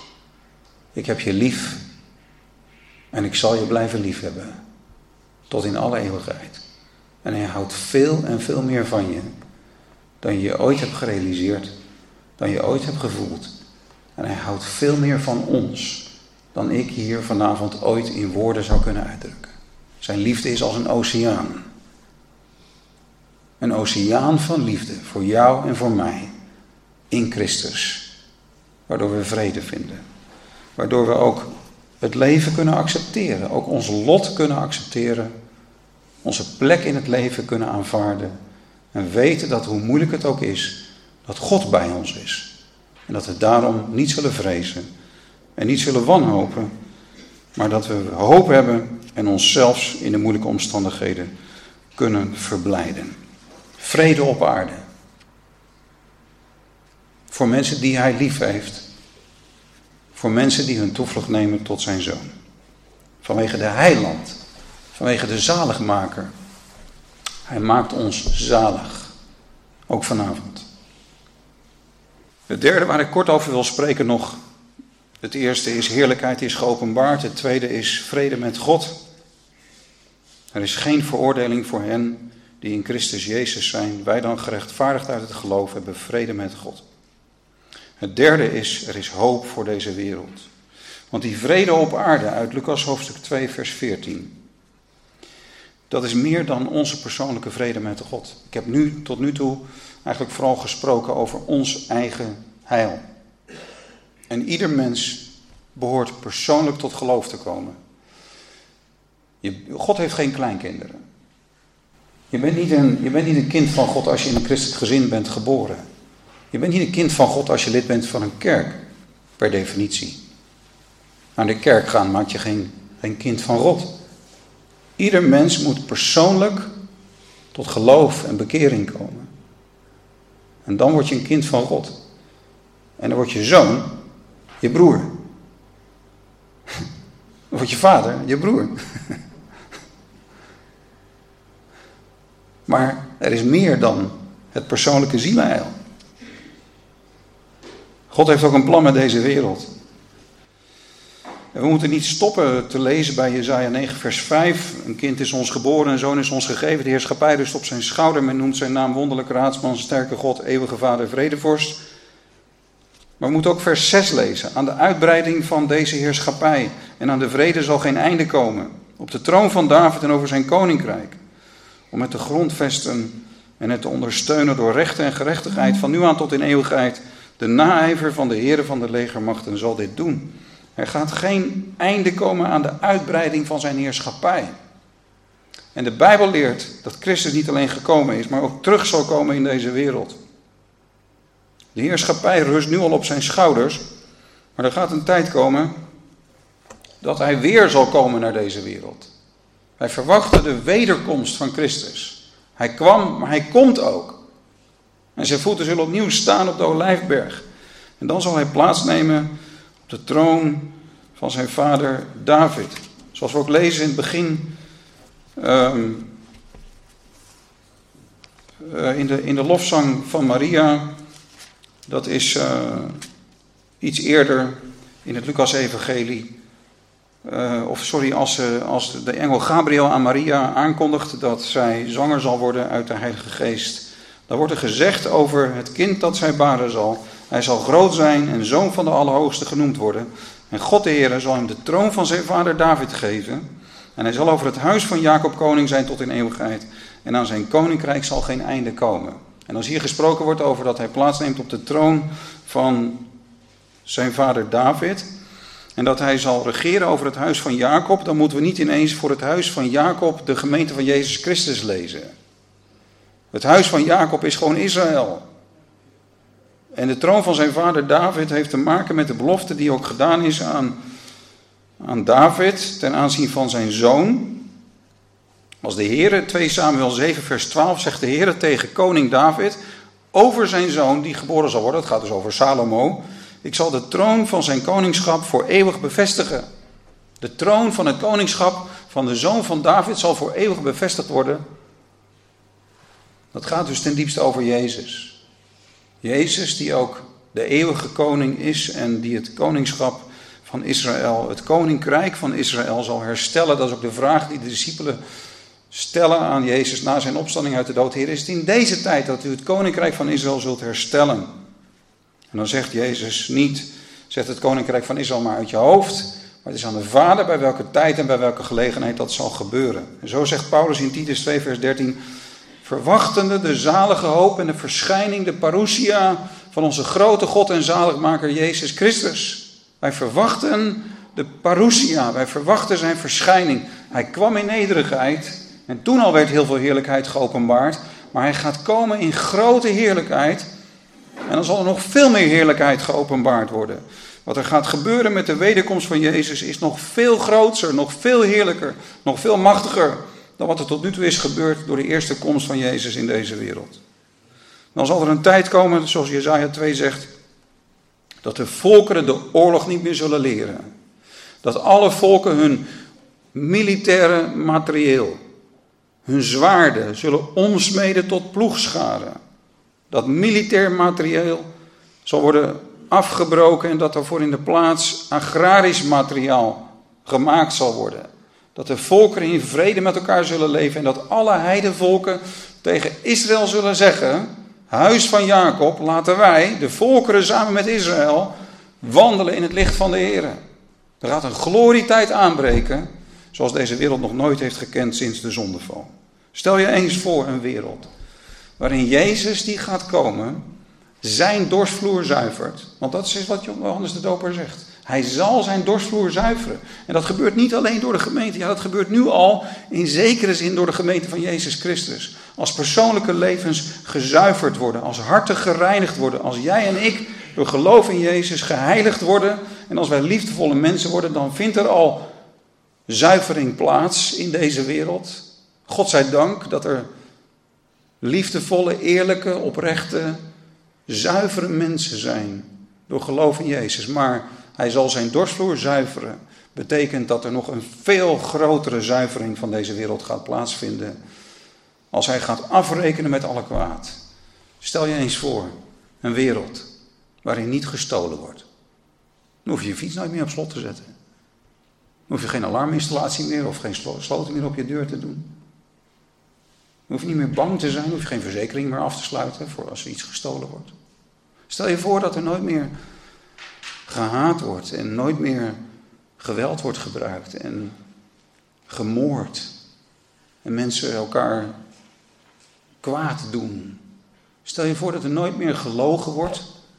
Ik heb je lief. En ik zal je blijven lief hebben. Tot in alle eeuwigheid. En hij houdt veel en veel meer van je. Dan je je ooit hebt gerealiseerd. Dan je ooit hebt gevoeld. En hij houdt veel meer van ons dan ik hier vanavond ooit in woorden zou kunnen uitdrukken. Zijn liefde is als een oceaan. Een oceaan van liefde voor jou en voor mij in Christus. Waardoor we vrede vinden. Waardoor we ook het leven kunnen accepteren. Ook ons lot kunnen accepteren. Onze plek in het leven kunnen aanvaarden. En weten dat hoe moeilijk het ook is, dat God bij ons is. En dat we daarom niet zullen vrezen. En niet zullen wanhopen, maar dat we hoop hebben en ons zelfs in de moeilijke omstandigheden kunnen verblijden. Vrede op aarde. Voor mensen die hij lief heeft. Voor mensen die hun toevlucht nemen tot zijn zoon. Vanwege de heiland. Vanwege de zaligmaker. Hij maakt ons zalig. Ook vanavond. Het derde waar ik kort over wil spreken nog. Het eerste is heerlijkheid is geopenbaard. Het tweede is vrede met God. Er is geen veroordeling voor hen die in Christus Jezus zijn. Wij dan gerechtvaardigd uit het geloof hebben vrede met God. Het derde is, er is hoop voor deze wereld. Want die vrede op aarde uit Lucas hoofdstuk twee vers veertien. Dat is meer dan onze persoonlijke vrede met God. Ik heb nu tot nu toe eigenlijk vooral gesproken over ons eigen heil. En ieder mens behoort persoonlijk tot geloof te komen. Je, God heeft geen kleinkinderen. Je bent, niet een, je bent niet een kind van God als je in een christelijk gezin bent geboren. Je bent niet een kind van God als je lid bent van een kerk, per definitie. Naar de kerk gaan maakt je geen, geen kind van God. Ieder mens moet persoonlijk tot geloof en bekering komen. En dan word je een kind van God. En dan word je zoon, je broer. Dan word je vader, je broer. Maar er is meer dan het persoonlijke zielenheil. God heeft ook een plan met deze wereld. En we moeten niet stoppen te lezen bij Jesaja negen vers vijf. Een kind is ons geboren, een zoon is ons gegeven. De heerschappij rust op zijn schouder. Men noemt zijn naam wonderlijke raadsman, sterke God, eeuwige vader, vredevorst. Maar we moeten ook vers zes lezen. Aan de uitbreiding van deze heerschappij en aan de vrede zal geen einde komen. Op de troon van David en over zijn koninkrijk. Om het te grondvesten en het te ondersteunen door recht en gerechtigheid van nu aan tot in eeuwigheid. De naijver van de Heere van de legermachten zal dit doen. Er gaat geen einde komen aan de uitbreiding van zijn heerschappij. En de Bijbel leert dat Christus niet alleen gekomen is, maar ook terug zal komen in deze wereld. De heerschappij rust nu al op zijn schouders, maar er gaat een tijd komen dat hij weer zal komen naar deze wereld. Wij verwachten de wederkomst van Christus. Hij kwam, maar hij komt ook. En zijn voeten zullen opnieuw staan op de Olijfberg. En dan zal hij plaatsnemen op de troon van zijn vader David. Zoals we ook lezen in het begin um, uh, in, de, in de lofzang van Maria. Dat is uh, iets eerder in het Lucas-evangelie. Uh, of sorry, als, uh, als de engel Gabriel aan Maria aankondigt dat zij zwanger zal worden uit de Heilige Geest. Dan wordt er gezegd over het kind dat zij baren zal. Hij zal groot zijn en zoon van de Allerhoogste genoemd worden. En God de Heere zal hem de troon van zijn vader David geven. En hij zal over het huis van Jacob koning zijn tot in eeuwigheid. En aan zijn koninkrijk zal geen einde komen. En als hier gesproken wordt over dat hij plaatsneemt op de troon van zijn vader David. En dat hij zal regeren over het huis van Jacob. Dan moeten we niet ineens voor het huis van Jacob de gemeente van Jezus Christus lezen. Het huis van Jacob is gewoon Israël. En de troon van zijn vader David heeft te maken met de belofte die ook gedaan is aan, aan David ten aanzien van zijn zoon. Als de Heere, twee Samuel zeven vers twaalf, zegt de Heere tegen koning David over zijn zoon die geboren zal worden. Het gaat dus over Salomo. Ik zal de troon van zijn koningschap voor eeuwig bevestigen. De troon van het koningschap van de zoon van David zal voor eeuwig bevestigd worden. Dat gaat dus ten diepste over Jezus. Jezus die ook de eeuwige koning is en die het koningschap van Israël, het koninkrijk van Israël zal herstellen. Dat is ook de vraag die de discipelen stellen aan Jezus na zijn opstanding uit de dood. Heer, is het in deze tijd dat u het koninkrijk van Israël zult herstellen? En dan zegt Jezus niet, zet het koninkrijk van Israël maar uit je hoofd. Maar het is aan de Vader bij welke tijd en bij welke gelegenheid dat zal gebeuren. En zo zegt Paulus in Titus twee vers dertien... Verwachtende de zalige hoop en de verschijning, de parousia van onze grote God en zaligmaker Jezus Christus. Wij verwachten de parousia, wij verwachten zijn verschijning. Hij kwam in nederigheid en toen al werd heel veel heerlijkheid geopenbaard. Maar hij gaat komen in grote heerlijkheid en dan zal er nog veel meer heerlijkheid geopenbaard worden. Wat er gaat gebeuren met de wederkomst van Jezus is nog veel groter, nog veel heerlijker, nog veel machtiger dan wat er tot nu toe is gebeurd door de eerste komst van Jezus in deze wereld. Dan zal er een tijd komen, zoals Jesaja twee zegt, dat de volkeren de oorlog niet meer zullen leren. Dat alle volken hun militaire materieel, hun zwaarden zullen omsmeden tot ploegscharen. Dat militair materieel zal worden afgebroken en dat daarvoor in de plaats agrarisch materiaal gemaakt zal worden. Dat de volkeren in vrede met elkaar zullen leven en dat alle heidenvolken tegen Israël zullen zeggen: huis van Jacob, laten wij, de volkeren samen met Israël, wandelen in het licht van de Heer. Er gaat een glorietijd aanbreken, zoals deze wereld nog nooit heeft gekend sinds de zondeval. Stel je eens voor een wereld waarin Jezus die gaat komen, zijn dorsvloer zuivert. Want dat is wat Johannes de Doper zegt. Hij zal zijn dorsvloer zuiveren. En dat gebeurt niet alleen door de gemeente. Ja, dat gebeurt nu al in zekere zin door de gemeente van Jezus Christus. Als persoonlijke levens gezuiverd worden. Als harten gereinigd worden. Als jij en ik door geloof in Jezus geheiligd worden. En als wij liefdevolle mensen worden, dan vindt er al zuivering plaats in deze wereld. God zij dank dat er liefdevolle, eerlijke, oprechte, zuivere mensen zijn. Door geloof in Jezus. Maar hij zal zijn dorsvloer zuiveren. Betekent dat er nog een veel grotere zuivering van deze wereld gaat plaatsvinden. Als hij gaat afrekenen met alle kwaad. Stel je eens voor, een wereld waarin niet gestolen wordt. Dan hoef je je fiets nooit meer op slot te zetten. Dan hoef je geen alarminstallatie meer of geen sloten meer op je deur te doen. Dan hoef je niet meer bang te zijn, dan hoef je geen verzekering meer af te sluiten voor als er iets gestolen wordt. Stel je voor dat er nooit meer gehaat wordt en nooit meer geweld wordt gebruikt en gemoord. En mensen elkaar kwaad doen. Stel je voor dat er nooit meer gelogen wordt.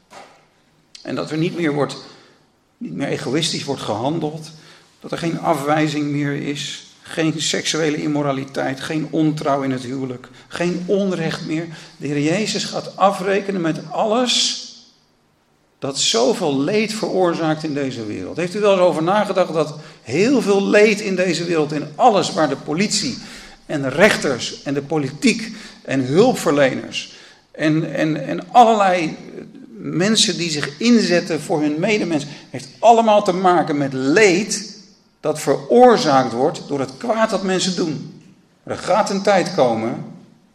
En dat er niet meer, wordt, niet meer egoïstisch wordt gehandeld. Dat er geen afwijzing meer is. Geen seksuele immoraliteit. Geen ontrouw in het huwelijk. Geen onrecht meer. De Heer Jezus gaat afrekenen met alles dat zoveel leed veroorzaakt in deze wereld. Heeft u wel eens over nagedacht dat heel veel leed in deze wereld, in alles waar de politie en de rechters en de politiek en hulpverleners en, en, en allerlei mensen die zich inzetten voor hun medemens, heeft allemaal te maken met leed dat veroorzaakt wordt door het kwaad dat mensen doen. Er gaat een tijd komen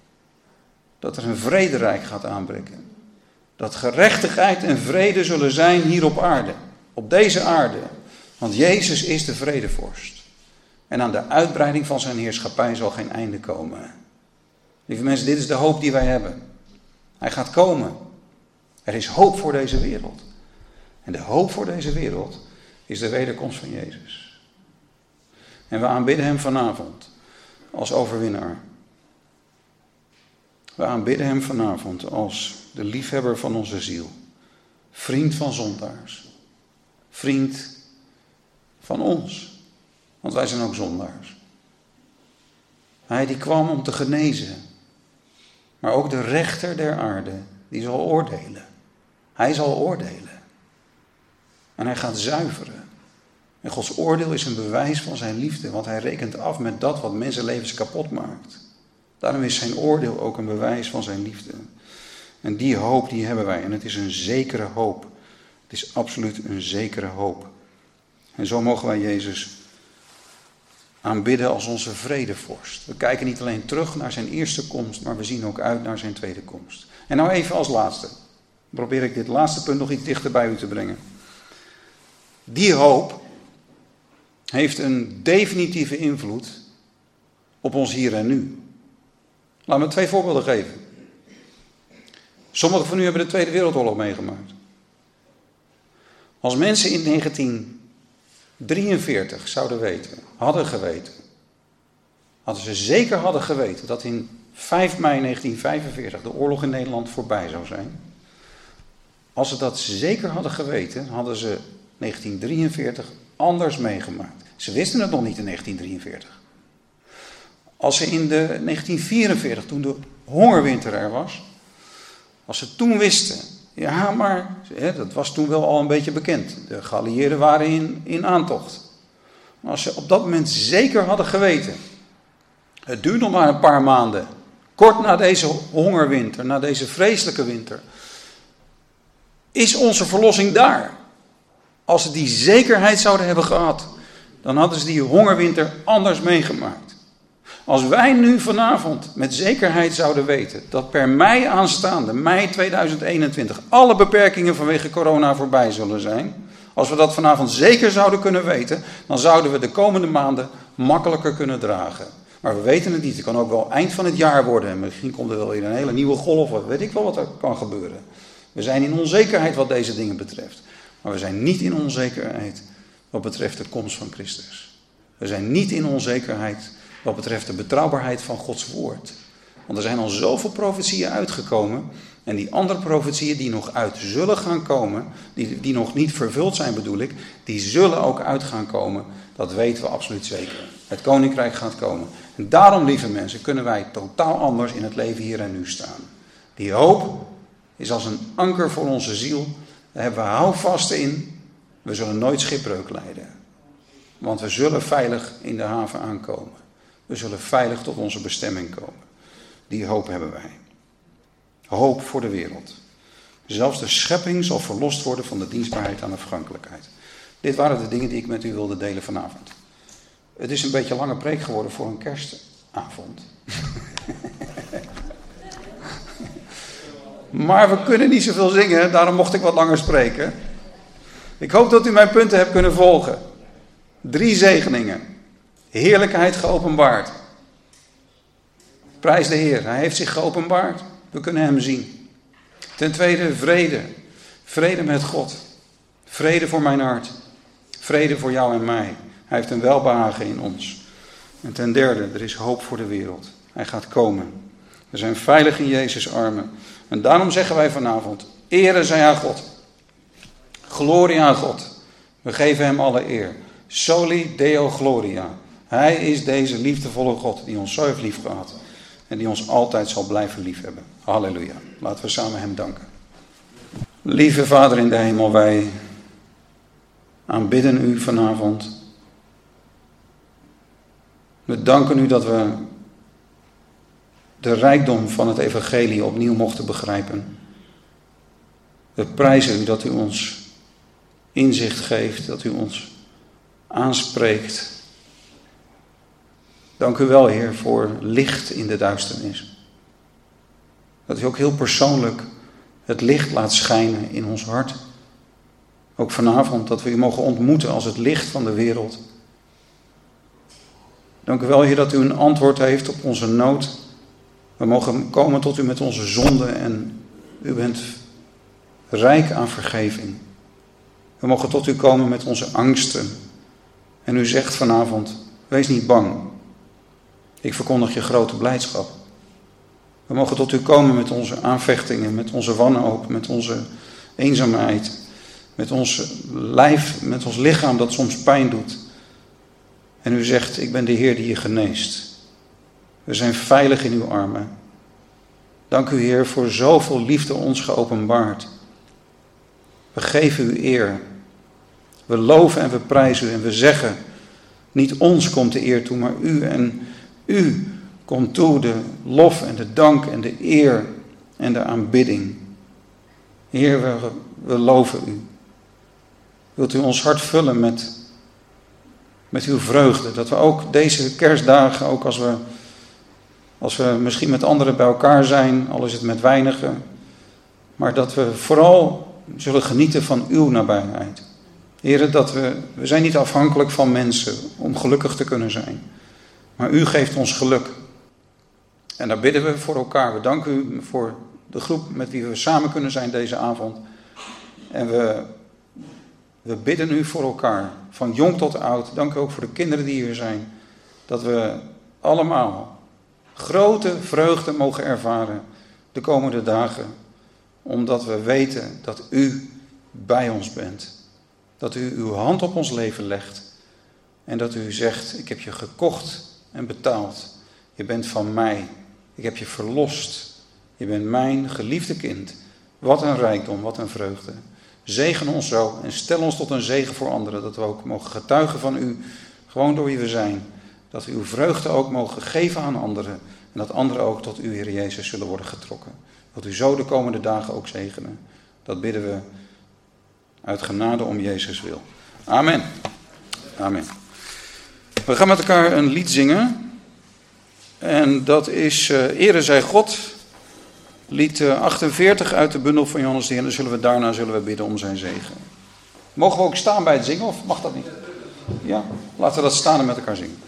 dat er een vrederijk gaat aanbreken. Dat gerechtigheid en vrede zullen zijn hier op aarde. Op deze aarde. Want Jezus is de vredevorst. En aan de uitbreiding van zijn heerschappij zal geen einde komen. Lieve mensen, dit is de hoop die wij hebben. Hij gaat komen. Er is hoop voor deze wereld. En de hoop voor deze wereld is de wederkomst van Jezus. En we aanbidden hem vanavond als overwinnaar. We aanbidden hem vanavond als de liefhebber van onze ziel. Vriend van zondaars. Vriend van ons. Want wij zijn ook zondaars. Hij die kwam om te genezen. Maar ook de rechter der aarde, die zal oordelen. Hij zal oordelen. En hij gaat zuiveren. En Gods oordeel is een bewijs van zijn liefde. Want hij rekent af met dat wat mensenlevens kapot maakt. Daarom is zijn oordeel ook een bewijs van zijn liefde. En die hoop die hebben wij. En het is een zekere hoop. Het is absoluut een zekere hoop. En zo mogen wij Jezus aanbidden als onze vredevorst. We kijken niet alleen terug naar zijn eerste komst, maar we zien ook uit naar zijn tweede komst. En nou even als laatste. Probeer ik dit laatste punt nog iets dichter bij u te brengen. Die hoop heeft een definitieve invloed op ons hier en nu. Laat me twee voorbeelden geven. Sommigen van u hebben de Tweede Wereldoorlog meegemaakt. Als mensen in negentien drieënveertig zouden weten, hadden geweten, hadden ze zeker hadden geweten dat in vijf mei negentien vijfenveertig de oorlog in Nederland voorbij zou zijn. Als ze dat zeker hadden geweten, hadden ze negentien drieënveertig anders meegemaakt. Ze wisten het nog niet in negentien drieënveertig. Als ze in de negentien vierenveertig, toen de hongerwinter er was, als ze toen wisten, ja maar, hè, dat was toen wel al een beetje bekend. De geallieerden waren in, in aantocht. Maar als ze op dat moment zeker hadden geweten Het duurt nog maar een paar maanden. Kort na deze hongerwinter, na deze vreselijke winter, is onze verlossing daar. Als ze die zekerheid zouden hebben gehad, dan hadden ze die hongerwinter anders meegemaakt. Als wij nu vanavond met zekerheid zouden weten dat per mei aanstaande, mei tweeduizend eenentwintig, alle beperkingen vanwege corona voorbij zullen zijn. Als we dat vanavond zeker zouden kunnen weten, dan zouden we de komende maanden makkelijker kunnen dragen. Maar we weten het niet. Het kan ook wel eind van het jaar worden. En misschien komt er wel weer een hele nieuwe golf. Of weet ik wel wat er kan gebeuren. We zijn in onzekerheid wat deze dingen betreft. Maar we zijn niet in onzekerheid wat betreft de komst van Christus. We zijn niet in onzekerheid wat betreft de betrouwbaarheid van Gods woord. Want er zijn al zoveel profetieën uitgekomen. En die andere profetieën die nog uit zullen gaan komen, die, die nog niet vervuld zijn bedoel ik, die zullen ook uit gaan komen. Dat weten we absoluut zeker. Het koninkrijk gaat komen. En daarom, lieve mensen, kunnen wij totaal anders in het leven hier en nu staan. Die hoop is als een anker voor onze ziel. Daar hebben we houvast in. We zullen nooit schipbreuk lijden. Want we zullen veilig in de haven aankomen. We zullen veilig tot onze bestemming komen. Die hoop hebben wij. Hoop voor de wereld. Zelfs de schepping zal verlost worden van de dienstbaarheid aan de vergankelijkheid. Dit waren de dingen die ik met u wilde delen vanavond. Het is een beetje een lange preek geworden voor een kerstavond. Maar we kunnen niet zoveel zingen, daarom mocht ik wat langer spreken. Ik hoop dat u mijn punten hebt kunnen volgen. Drie zegeningen. Heerlijkheid geopenbaard. Prijs de Heer, hij heeft zich geopenbaard. We kunnen hem zien. Ten tweede vrede. Vrede met God. Vrede voor mijn hart. Vrede voor jou en mij. Hij heeft een welbehagen in ons. En ten derde, er is hoop voor de wereld. Hij gaat komen. We zijn veilig in Jezus' armen. En daarom zeggen wij vanavond, ere zij aan God. Glorie aan God. We geven hem alle eer. Soli Deo Gloria. Hij is deze liefdevolle God die ons zo heeft lief gehad. En die ons altijd zal blijven liefhebben. Halleluja. Laten we samen hem danken. Lieve Vader in de hemel, wij aanbidden u vanavond. We danken u dat we de rijkdom van het evangelie opnieuw mochten begrijpen. We prijzen u dat u ons inzicht geeft, dat u ons aanspreekt. Dank u wel, Heer, voor licht in de duisternis. Dat u ook heel persoonlijk het licht laat schijnen in ons hart. Ook vanavond dat we u mogen ontmoeten als het licht van de wereld. Dank u wel, Heer, dat u een antwoord heeft op onze nood. We mogen komen tot u met onze zonden en u bent rijk aan vergeving. We mogen tot u komen met onze angsten. En u zegt vanavond, wees niet bang. Ik verkondig je grote blijdschap. We mogen tot u komen met onze aanvechtingen, met onze wanhoop, met onze eenzaamheid. Met ons lijf, met ons lichaam dat soms pijn doet. En u zegt, ik ben de Heer die je geneest. We zijn veilig in uw armen. Dank u, Heer, voor zoveel liefde ons geopenbaard. We geven u eer. We loven en we prijzen u en we zeggen, niet ons komt de eer toe, maar u en u komt toe de lof en de dank en de eer en de aanbidding. Heer, we, we loven u. Wilt u ons hart vullen met, met uw vreugde, dat we ook deze kerstdagen, ook als we, als we misschien met anderen bij elkaar zijn, al is het met weinigen, maar dat we vooral zullen genieten van uw nabijheid. Heer, dat we, we zijn niet afhankelijk van mensen om gelukkig te kunnen zijn. Maar u geeft ons geluk. En daar bidden we voor elkaar. We danken u voor de groep met wie we samen kunnen zijn deze avond. En we, we bidden u voor elkaar. Van jong tot oud. Dank u ook voor de kinderen die hier zijn. Dat we allemaal grote vreugde mogen ervaren de komende dagen. Omdat we weten dat u bij ons bent. Dat u uw hand op ons leven legt. En dat u zegt, ik heb je gekocht en betaald. Je bent van mij. Ik heb je verlost. Je bent mijn geliefde kind. Wat een rijkdom, wat een vreugde. Zegen ons zo en stel ons tot een zegen voor anderen. Dat we ook mogen getuigen van u, gewoon door wie we zijn. Dat we uw vreugde ook mogen geven aan anderen. En dat anderen ook tot uw Heer Jezus zullen worden getrokken. Dat u zo de komende dagen ook zegenen. Dat bidden we uit genade om Jezus wil. Amen. Amen. We gaan met elkaar een lied zingen. En dat is uh, Ere zij God. Lied uh, achtenveertig uit de bundel van Johannes de Heer. En zullen we daarna zullen we bidden om zijn zegen. Mogen we ook staan bij het zingen of mag dat niet? Ja, laten we dat staan en met elkaar zingen.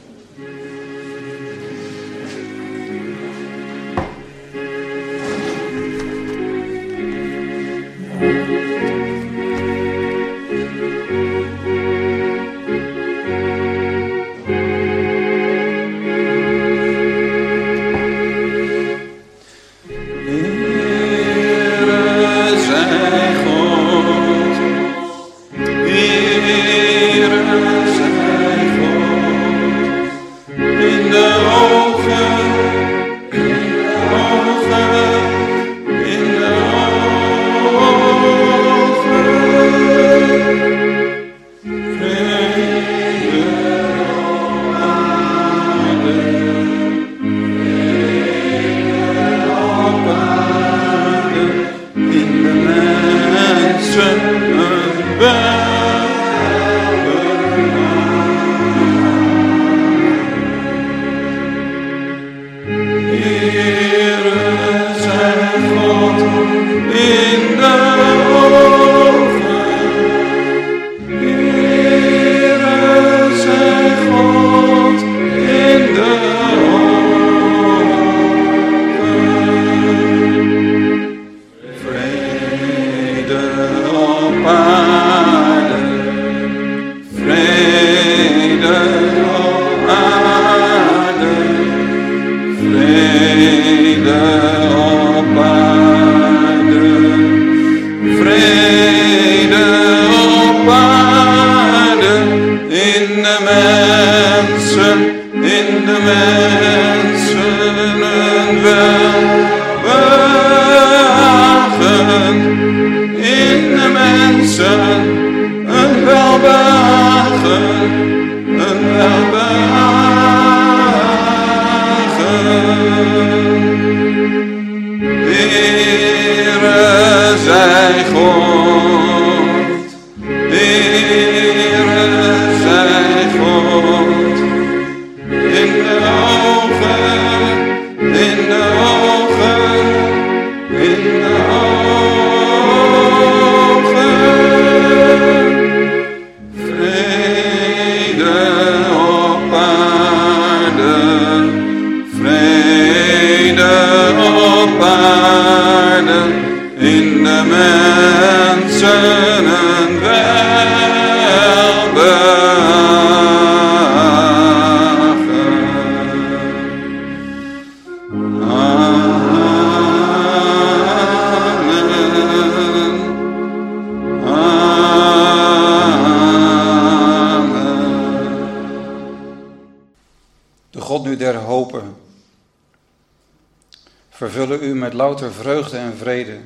Vervullen u met louter vreugde en vrede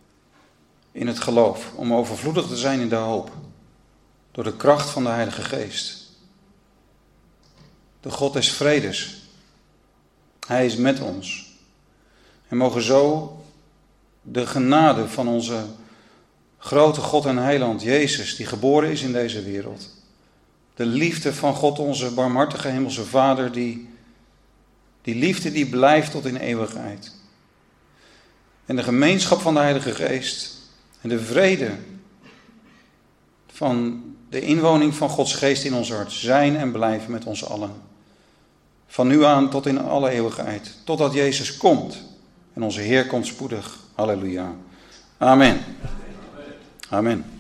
in het geloof, om overvloedig te zijn in de hoop, door de kracht van de Heilige Geest. De God des vredes, Hij is met ons. En mogen zo de genade van onze grote God en Heiland, Jezus, die geboren is in deze wereld, de liefde van God, onze barmhartige hemelse Vader, die, die liefde die blijft tot in eeuwigheid, en de gemeenschap van de Heilige Geest en de vrede van de inwoning van Gods Geest in ons hart zijn en blijven met ons allen. Van nu aan tot in alle eeuwigheid, totdat Jezus komt en onze Heer komt spoedig. Halleluja. Amen. Amen.